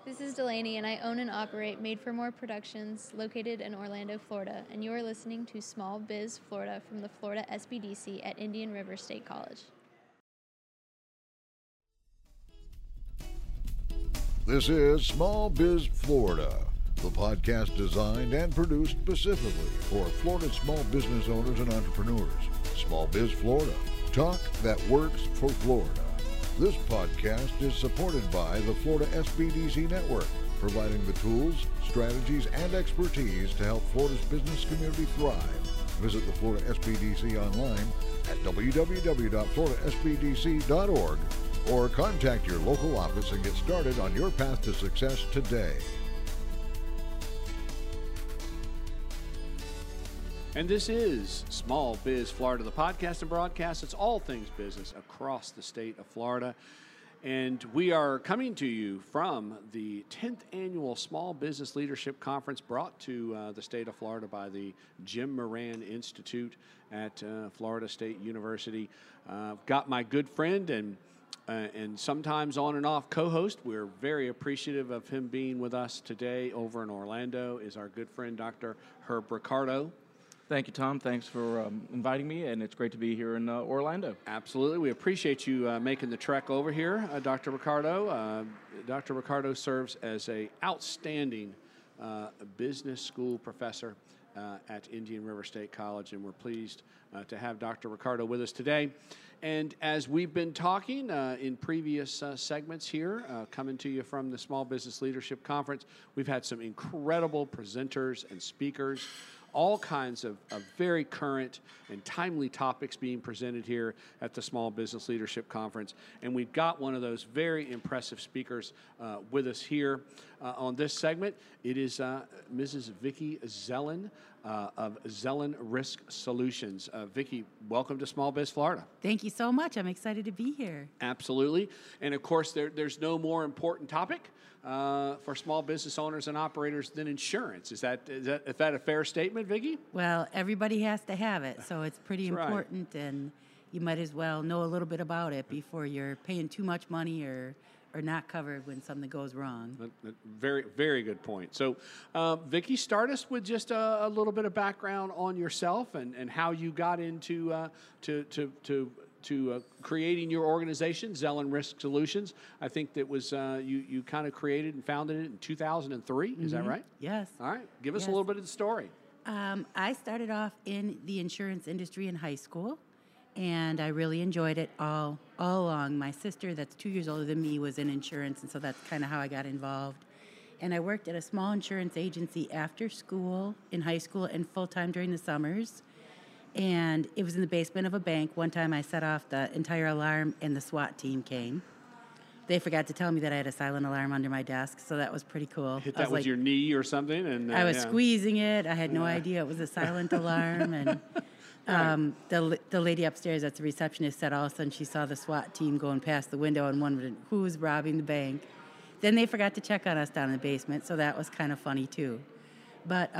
This is Delaney, and I own and operate Made for More Productions located in Orlando, Florida, and you are listening to Small Biz Florida from the Florida SBDC at Indian River State College. This is Small Biz Florida, the podcast designed and produced specifically for Florida small business owners and entrepreneurs. Small Biz Florida, talk that works for Florida. This podcast is supported by the Florida SBDC Network, providing the tools, strategies, and expertise to help Florida's business community thrive. Visit the Florida SBDC online at www.floridasbdc.org or contact your local office and get started on your path to success today. And this is Small Biz Florida, the podcast and broadcast. It's all things business across the state of Florida. And we are coming to you from the 10th Annual Small Business Leadership Conference brought to the state of Florida by the Jim Moran Institute at Florida State University. Got my good friend and sometimes on and off co-host. We're very appreciative of him being with us today over in Orlando is our good friend, Dr. Herb Ricardo. Thank you, Tom. Thanks for inviting me, and it's great to be here in Orlando. Absolutely. We appreciate you making the trek over here, Dr. Ricardo. Dr. Ricardo serves as an outstanding business school professor at Indian River State College, and we're pleased to have Dr. Ricardo with us today. And as we've been talking in previous segments here, coming to you from the Small Business Leadership Conference, we've had some incredible presenters and speakers, all kinds of very current and timely topics being presented here at the Small Business Leadership Conference. And we've got one of those very impressive speakers with us here on this segment. It is Mrs. Vicki Zellen of Zellen Risk Solutions. Vicki, welcome to Small Biz Florida. Thank you so much. I'm excited to be here. Absolutely. And of course, there's no more important topic for small business owners and operators than insurance. Is that a fair statement, Vicki? Well, everybody has to have it, so it's pretty That's important, and you might as well know a little bit about it before you're paying too much money or not covered when something goes wrong. Very, very good point. So, Vicki, start us with just a little bit of background on yourself and how you got into creating your organization, Zellen Risk Solutions. I think that was you kind of created and founded it in 2003. Is that right? Yes. All right. Give us a little bit of the story. I started off in the insurance industry in high school, and I really enjoyed it all along. My sister, that's 2 years older than me, was in insurance, and so that's kind of how I got involved. And I worked at a small insurance agency after school, in high school, and full-time during the summers. And it was in the basement of a bank. One time I set off the entire alarm, and the SWAT team came. They forgot to tell me that I had a silent alarm under my desk, so that was pretty cool. Hit that with your knee or something? And I was squeezing it. I had no idea it was a silent alarm. And the lady upstairs that's the receptionist said all of a sudden she saw the SWAT team going past the window and wondered who was robbing the bank. Then they forgot to check on us down in the basement, so that was kind of funny too. But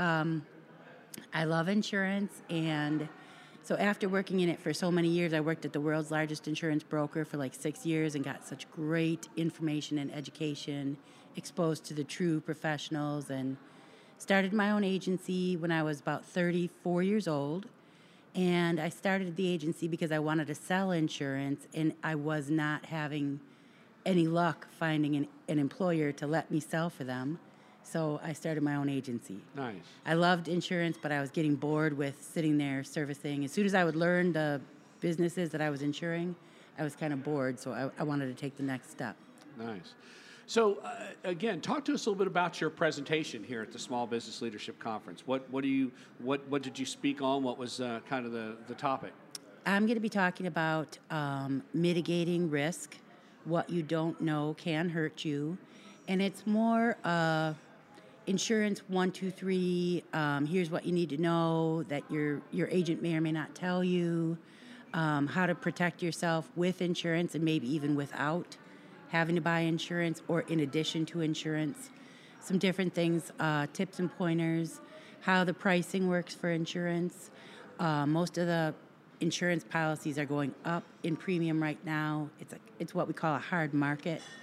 I love insurance, and so after working in it for so many years, I worked at the world's largest insurance broker for like 6 years and got such great information and education, exposed to the true professionals, and started my own agency when I was about 34 years old. And I started the agency because I wanted to sell insurance, and I was not having any luck finding an employer to let me sell for them. So I started my own agency. Nice. I loved insurance, but I was getting bored with sitting there servicing. As soon as I would learn the businesses that I was insuring, I was kind of bored, so I wanted to take the next step. Nice. So, again, talk to us a little bit about your presentation here at the Small Business Leadership Conference. What did you speak on? What was kind of the topic? I'm going to be talking about mitigating risk. What you don't know can hurt you. And it's more insurance 1, 2, 3. Here's what you need to know that your agent may or may not tell you. How to protect yourself with insurance and maybe even without having to buy insurance or in addition to insurance. Some different things, tips and pointers, how the pricing works for insurance. Most of the insurance policies are going up in premium right now. It's what we call a hard market.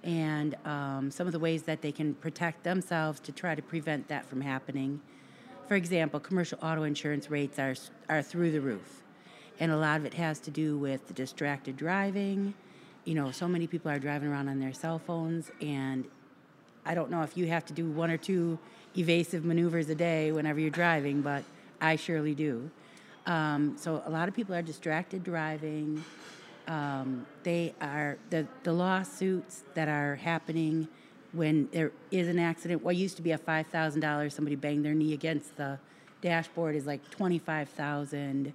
and some of the ways that they can protect themselves to try to prevent that from happening. For example, commercial auto insurance rates are through the roof, and a lot of it has to do with the distracted driving. You know, so many people are driving around on their cell phones, and I don't know if you have to do 1 or 2 evasive maneuvers a day whenever you're driving, but I surely do. So a lot of people are distracted driving. They are the lawsuits that are happening when there is an accident. What used to be a $5,000, somebody banged their knee against the dashboard, is like $25,000.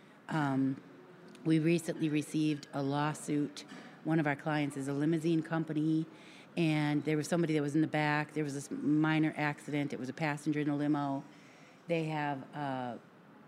We recently received a lawsuit. One of our clients is a limousine company, and there was somebody that was in the back. There was this minor accident. It was a passenger in a limo. They have a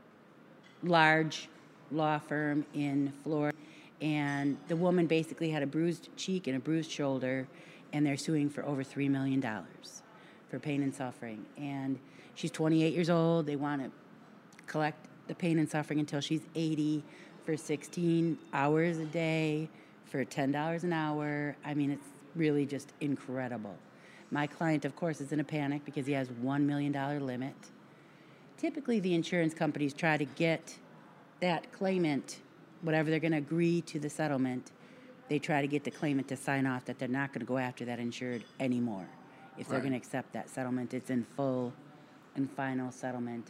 large law firm in Florida, and the woman basically had a bruised cheek and a bruised shoulder, and they're suing for over $3 million for pain and suffering. And she's 28 years old. They want to collect the pain and suffering until she's 80 for 16 hours a day for $10 an hour. I mean, it's really just incredible. My client, of course, is in a panic because he has $1 million limit. Typically, the insurance companies try to get that claimant, whatever they're going to agree to the settlement, they try to get the claimant to sign off that they're not going to go after that insured anymore. If they're going to accept that settlement, it's in full and final settlement.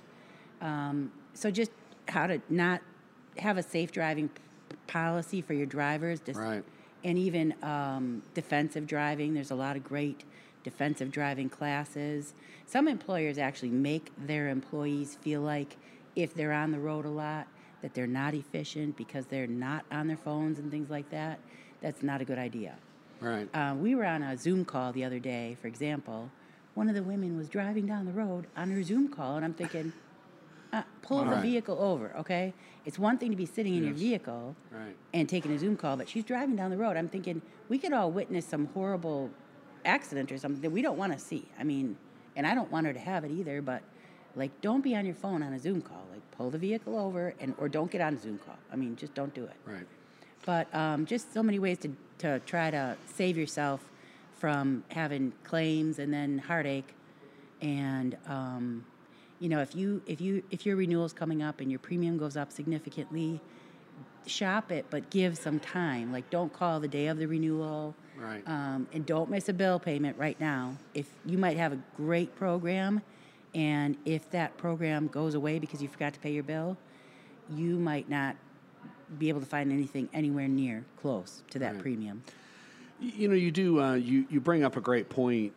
So just how to not have a safe driving policy for your drivers. Right. And even defensive driving. There's a lot of great defensive driving classes. Some employers actually make their employees feel like if they're on the road a lot, that they're not efficient because they're not on their phones and things like that. That's not a good idea. Right. We were on a Zoom call the other day, for example. One of the women was driving down the road on her Zoom call, and I'm thinking, pull the vehicle over, okay? It's one thing to be sitting in your vehicle and taking a Zoom call, but she's driving down the road. I'm thinking, we could all witness some horrible accident or something that we don't want to see. I mean, and I don't want her to have it either, but, like, don't be on your phone on a Zoom call. Like, pull the vehicle over, or don't get on a Zoom call. I mean, just don't do it. Right. But just so many ways to try to save yourself from having claims and then heartache. And you know, if your renewal's coming up and your premium goes up significantly, shop it, but give some time. Like, don't call the day of the renewal. Right. And don't miss a bill payment right now. If you might have a great program, and if that program goes away because you forgot to pay your bill, you might not be able to find anything anywhere near close to that premium. You know, you do. You bring up a great point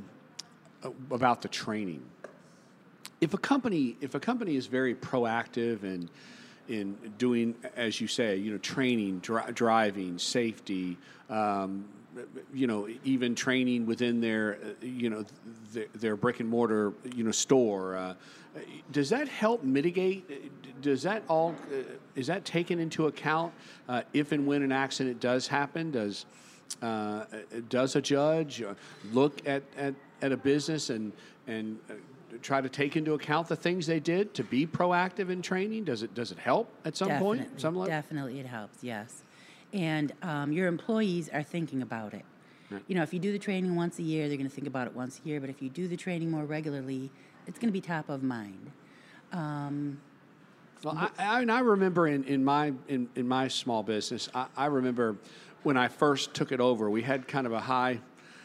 about the training. If a company is very proactive in doing, as you say, you know, training, driving, safety, you know, even training within their, you know, their brick and mortar, you know, store. Does that help mitigate? Does that all is that taken into account if and when an accident does happen? Does a judge look at a business and try to take into account the things they did to be proactive in training? Does it help at some point? Some level? Definitely, it helps. Yes, and your employees are thinking about it. Right. You know, if you do the training once a year, they're going to think about it once a year. But if you do the training more regularly, it's going to be top of mind. Well, I remember in my small business, I remember when I first took it over, we had kind of a high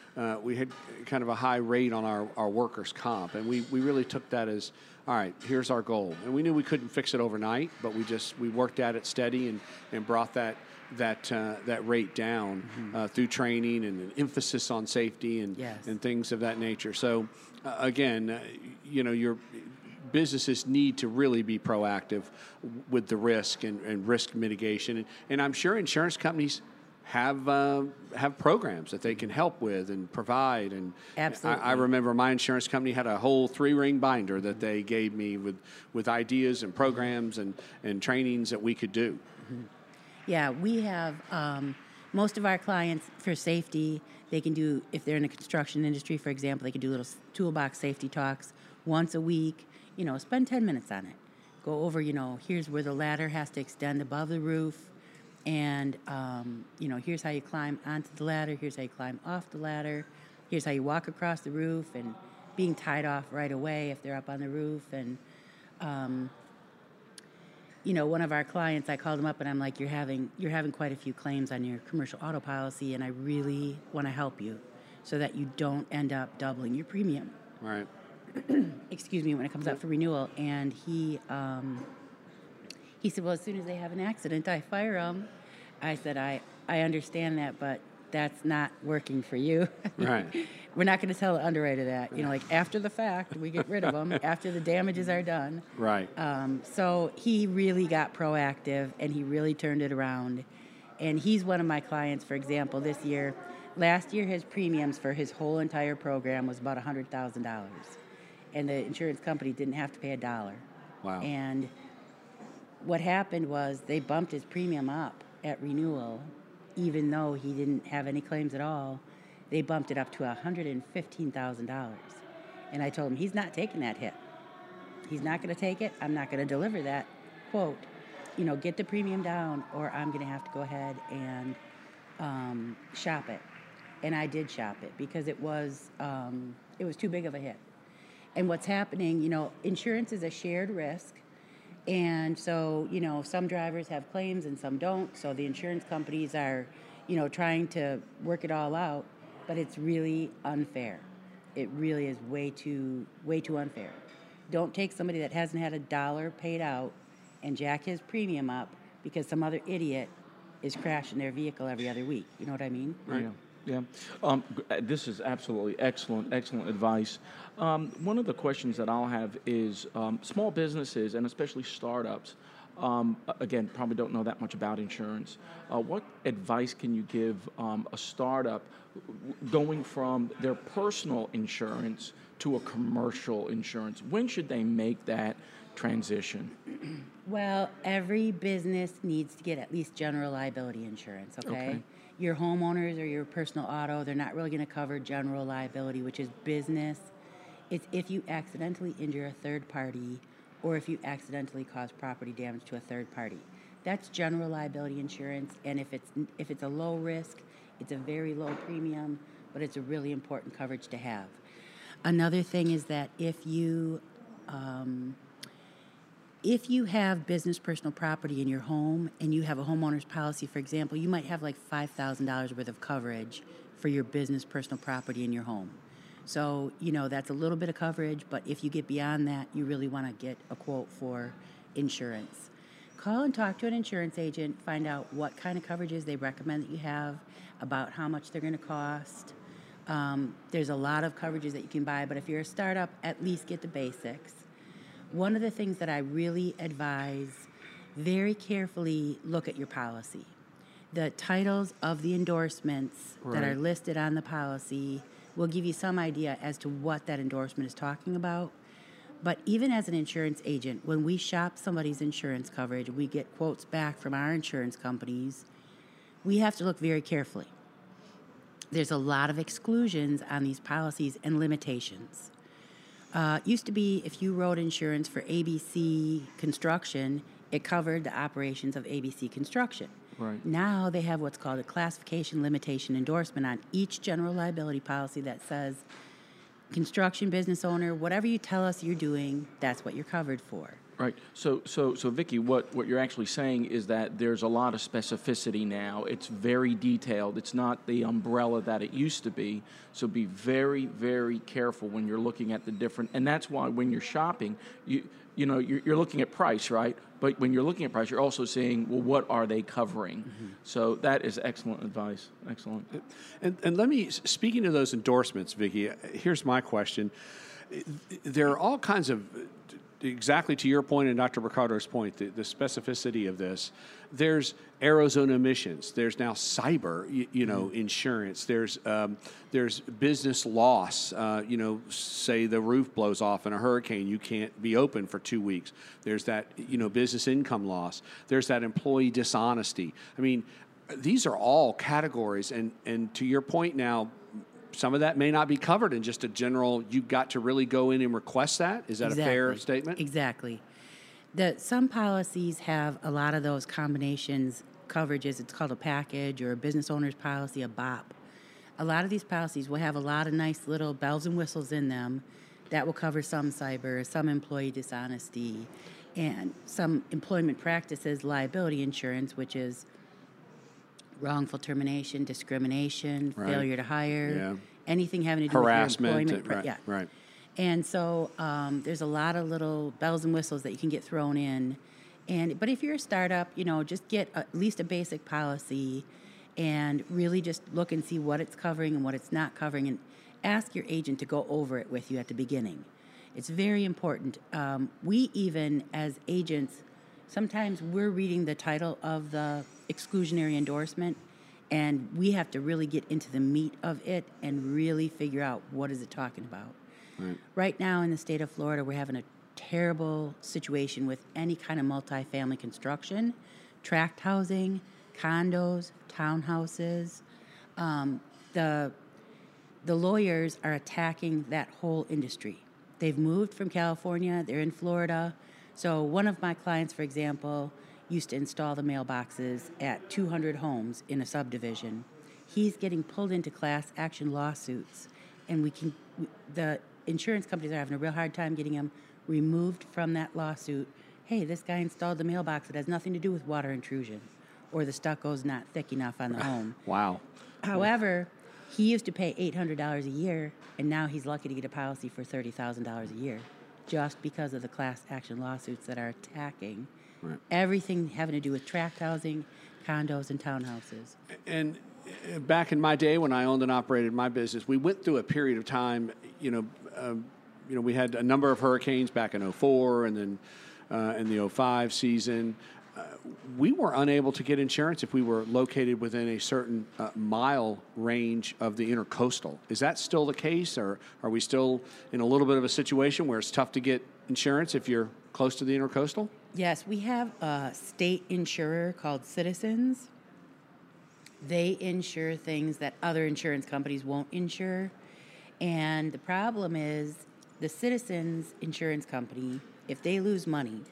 rate on our workers' comp, and we really took that as, all right, here's our goal. And we knew we couldn't fix it overnight, but we worked at it steady and brought that rate down through training and an emphasis on safety and things of that nature. So again, you know, your businesses need to really be proactive with the risk and risk mitigation. And I'm sure insurance companies have programs that they can help with and provide. And absolutely. I remember my insurance company had a whole 3-ring binder that they gave me with ideas and programs and trainings that we could do. Mm-hmm. Yeah, we have most of our clients for safety. They can do, if they're in the construction industry, for example, they can do little toolbox safety talks once a week. You know, spend 10 minutes on it. Go over, you know, here's where the ladder has to extend above the roof. And, here's how you climb onto the ladder, here's how you climb off the ladder, here's how you walk across the roof, and being tied off right away if they're up on the roof. And, one of our clients, I called him up and I'm like, you're having quite a few claims on your commercial auto policy, and I really want to help you so that you don't end up doubling your premium. Right. Excuse me, when it comes up for renewal. And he said, well, as soon as they have an accident, I fire them. I said, I understand that, but that's not working for you. Right. We're not going to tell the underwriter that. After the fact, we get rid of them, after the damages are done. Right. So he really got proactive, and he really turned it around. And he's one of my clients, for example, this year. Last year, his premiums for his whole entire program was about $100,000. And the insurance company didn't have to pay $1. Wow. And what happened was they bumped his premium up at renewal, even though he didn't have any claims at all. They bumped it up to $115,000. And I told him, he's not taking that hit. He's not going to take it. I'm not going to deliver that quote. Get the premium down, or I'm going to have to go ahead and shop it. And I did shop it because it was too big of a hit. And what's happening, insurance is a shared risk. And so, some drivers have claims and some don't. So the insurance companies are, trying to work it all out. But it's really unfair. It really is way too unfair. Don't take somebody that hasn't had $1 paid out and jack his premium up because some other idiot is crashing their vehicle every other week. You know what I mean? Right. Yeah. This is absolutely excellent advice. One of the questions that I'll have is small businesses, and especially startups, again, probably don't know that much about insurance. What advice can you give a startup going from their personal insurance to a commercial insurance? When should they make that transition? Well, every business needs to get at least general liability insurance, okay? Your homeowners or your personal auto, they're not really going to cover general liability, which is business. It's if you accidentally injure a third party or if you accidentally cause property damage to a third party. That's general liability insurance, and if it's a low risk, it's a very low premium, but it's a really important coverage to have. Another thing is that if you have business personal property in your home and you have a homeowner's policy, for example, you might have like $5,000 worth of coverage for your business personal property in your home. So, that's a little bit of coverage, but if you get beyond that, you really want to get a quote for insurance. Call and talk to an insurance agent, find out what kind of coverages they recommend that you have, about how much they're going to cost. There's a lot of coverages that you can buy, but if you're a startup, at least get the basics. One of the things that I really advise, very carefully look at your policy. The titles of the endorsements that are listed on the policy will give you some idea as to what that endorsement is talking about. But even as an insurance agent, when we shop somebody's insurance coverage, we get quotes back from our insurance companies, we have to look very carefully. There's a lot of exclusions on these policies and limitations. Used to be if you wrote insurance for ABC Construction, it covered the operations of ABC Construction. Right. Now they have what's called a classification limitation endorsement on each general liability policy that says, construction business owner, whatever you tell us you're doing, that's what you're covered for. Right. So Vicki, what you're actually saying is that there's a lot of specificity now. It's very detailed. It's not the umbrella that it used to be. So be very, very careful when you're looking at the different. And that's why when you're shopping, you're looking at price, right? But when you're looking at price, you're also saying, well, what are they covering? Mm-hmm. So that is excellent advice. Excellent. And let me, speaking of those endorsements, Vicki, here's my question. There are all kinds of, exactly to your point and Dr. Ricardo's point, the specificity of this. There's Arizona emissions. There's now cyber, insurance. There's business loss. Say the roof blows off in a hurricane, you can't be open for 2 weeks. There's that, business income loss. There's that employee dishonesty. I mean, these are all categories. And to your point now, some of that may not be covered in just a general, you've got to really go in and request that? Is that a fair statement? Exactly. Some policies have a lot of those combinations coverages. It's called a package or a business owner's policy, a BOP. A lot of these policies will have a lot of nice little bells and whistles in them that will cover some cyber, some employee dishonesty, and some employment practices liability insurance, which is wrongful termination, discrimination, Right. failure to hire, Yeah. anything having to do Harassment. with your employment. Right. Right. And so there's a lot of little bells and whistles that you can get thrown in. But if you're a startup, just get at least a basic policy and really just look and see what it's covering and what it's not covering, and ask your agent to go over it with you at the beginning. It's very important. We even, as agents, sometimes we're reading the title of the exclusionary endorsement, and we have to really get into the meat of it and really figure out what is it talking about. Right now in the state of Florida, we're having a terrible situation with any kind of multifamily construction, tract housing, condos, townhouses. The lawyers are attacking that whole industry. They've moved from California, they're in Florida. So one of my clients, for example, used to install the mailboxes at 200 homes in a subdivision. He's getting pulled into class action lawsuits, and the insurance companies are having a real hard time getting him removed from that lawsuit. Hey, this guy installed the mailbox. It has nothing to do with water intrusion, or the stucco's not thick enough on the home. Wow. However, he used to pay $800 a year, and now he's lucky to get a policy for $30,000 a year, just because of the class action lawsuits that are attacking everything having to do with tract housing, condos, and townhouses. And back in my day when I owned and operated my business, we went through a period of time, we had a number of hurricanes back in 2004 and then in the 2005 season. We were unable to get insurance if we were located within a certain mile range of the intercoastal. Is that still the case, or are we still in a little bit of a situation where it's tough to get insurance if you're close to the intercoastal? Yes, we have a state insurer called Citizens. They insure things that other insurance companies won't insure. And the problem is the Citizens insurance company, if they lose money,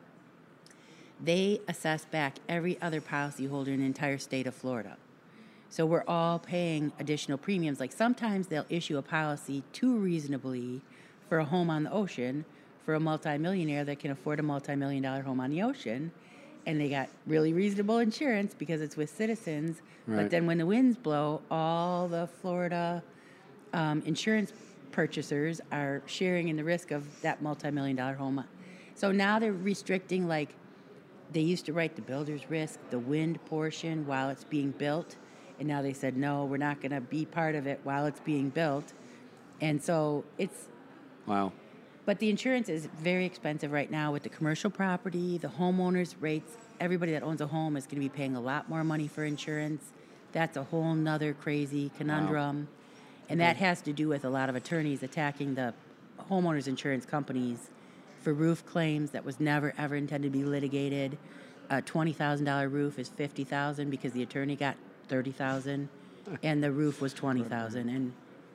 they assess back every other policyholder in the entire state of Florida. So we're all paying additional premiums. Like sometimes they'll issue a policy too reasonably for a home on the ocean for a multimillionaire that can afford a multi-million-dollar home on the ocean, and they got really reasonable insurance because it's with Citizens. Right. But then when the winds blow, all the Florida insurance purchasers are sharing in the risk of that multi-million-dollar home. So now they're restricting, like, they used to write the builder's risk, the wind portion while it's being built, and now they said, no, we're not going to be part of it while it's being built. And so it's... Wow. But the insurance is very expensive right now with the commercial property, the homeowners rates. Everybody that owns a home is going to be paying a lot more money for insurance. That's a whole nother crazy conundrum. Wow. And that has to do with a lot of attorneys attacking the homeowners insurance companies for roof claims that was never, ever intended to be litigated. A $20,000 roof is $50,000 because the attorney got $30,000, and the roof was $20,000. And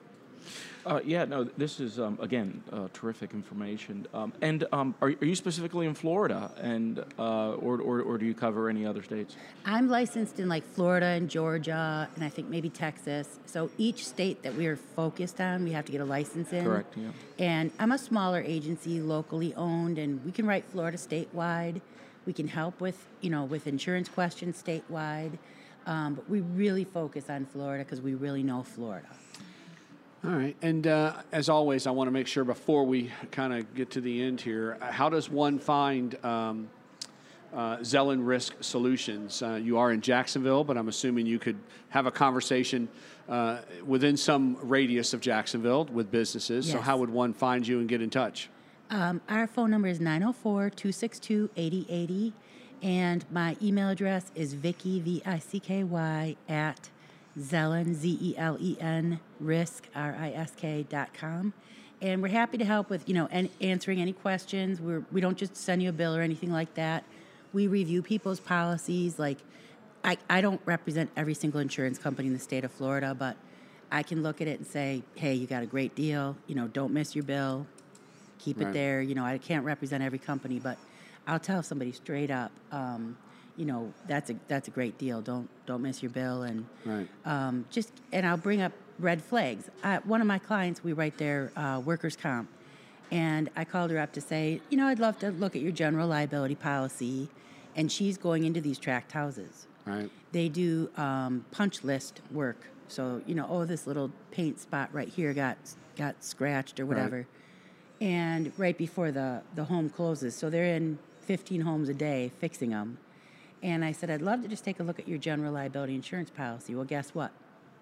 this is again terrific information. Are you specifically in Florida, and or do you cover any other states? I'm licensed in like Florida and Georgia, and I think maybe Texas. So each state that we are focused on, we have to get a license in. Correct. Yeah. And I'm a smaller agency, locally owned, and we can write Florida statewide. We can help with insurance questions statewide, but we really focus on Florida because we really know Florida. All right. And as always, I want to make sure before we kind of get to the end here, how does one find Zellen Risk Solutions? You are in Jacksonville, but I'm assuming you could have a conversation within some radius of Jacksonville with businesses. Yes. So how would one find you and get in touch? Our phone number is 904-262-8080, and my email address is Vicky, VICKY, at Zellen, ZELEN, risk, RISK.com. And we're happy to help with, answering any questions. We don't just send you a bill or anything like that. We review people's policies. Like, I don't represent every single insurance company in the state of Florida, but I can look at it and say, hey, you got a great deal. Don't miss your bill. Keep it there. I can't represent every company, but I'll tell somebody straight up, that's a great deal. Don't miss your bill, and Right. and I'll bring up red flags. One of my clients, we write their workers' comp, and I called her up to say, I'd love to look at your general liability policy, and she's going into these tract houses. Right. They do punch list work. So, this little paint spot right here got scratched or whatever. Right. And right before the home closes. So they're in 15 homes a day fixing them. And I said, I'd love to just take a look at your general liability insurance policy. Well, guess what?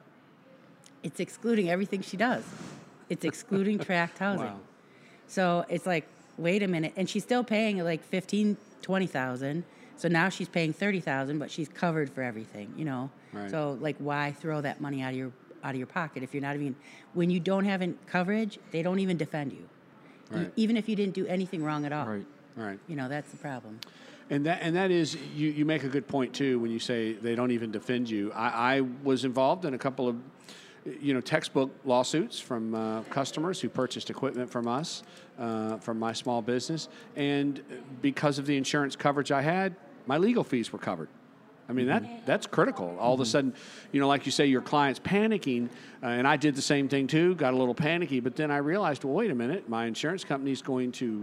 It's excluding everything she does. It's excluding tract housing. Wow. So it's like, wait a minute. And she's still paying like $15,000, $20,000. So now she's paying $30,000, but she's covered for everything, Right. So like, why throw that money out of your pocket if you're not even, when you don't have coverage, they don't even defend you, Right. even if you didn't do anything wrong at all. Right. Right. That's the problem. And that is, you make a good point too when you say they don't even defend you. I was involved in a couple of textbook lawsuits from customers who purchased equipment from us, from my small business, and because of the insurance coverage I had, my legal fees were covered. I mean, that's critical. All of a sudden, like you say, your client's panicking, and I did the same thing too, got a little panicky, but then I realized, well, wait a minute, my insurance company's going to,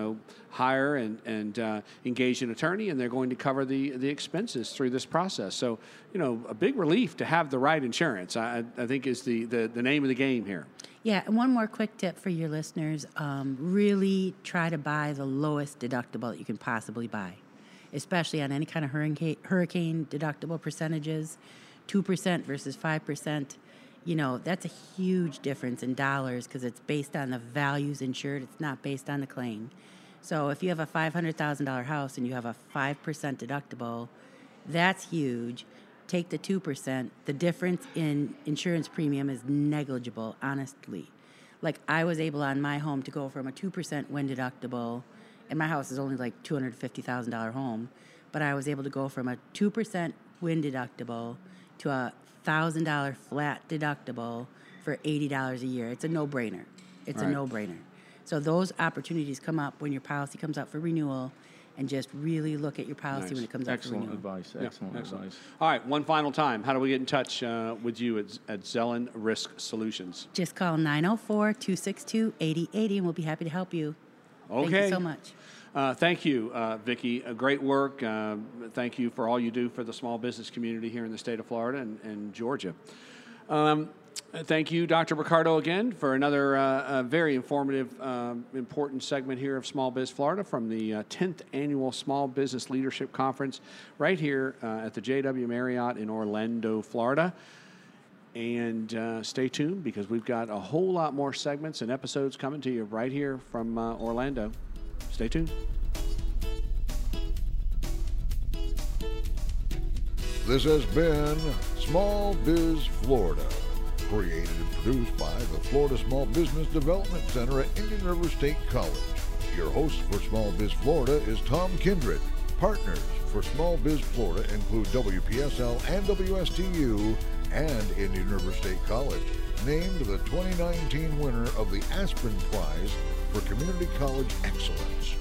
hire and engage an attorney, and they're going to cover the expenses through this process. So, a big relief to have the right insurance, I think is the name of the game here. Yeah, and one more quick tip for your listeners. Really try to buy the lowest deductible that you can possibly buy, especially on any kind of hurricane deductible percentages. 2% versus 5%, that's a huge difference in dollars because it's based on the values insured. It's not based on the claim. So if you have a $500,000 house and you have a 5% deductible, that's huge. Take the 2%. The difference in insurance premium is negligible, honestly. Like, I was able on my home to go from a 2% wind deductible, and my house is only like $250,000 home, but I was able to go from a 2% wind deductible to a $1,000 flat deductible for $80 a year. It's a no-brainer. It's a no-brainer. So those opportunities come up when your policy comes up for renewal, and just really look at your policy when it comes up for renewal. Excellent advice. All right, one final time. How do we get in touch with you at Zellen Risk Solutions? Just call 904-262-8080, and we'll be happy to help you. Okay. Thank you so much. Thank you, Vicki. Great work. Thank you for all you do for the small business community here in the state of Florida and Georgia. Thank you, Dr. Ricardo, again, for another very informative, important segment here of Small Biz Florida from the 10th Annual Small Business Leadership Conference right here at the JW Marriott in Orlando, Florida. And stay tuned because we've got a whole lot more segments and episodes coming to you right here from Orlando. Stay tuned. This has been Small Biz Florida, created and produced by the Florida Small Business Development Center at Indian River State College. Your host for Small Biz Florida is Tom Kindred. Partners for Small Biz Florida include WPSL and WSTU and Indian River State College, named the 2019 winner of the Aspen Prize for Community College Excellence.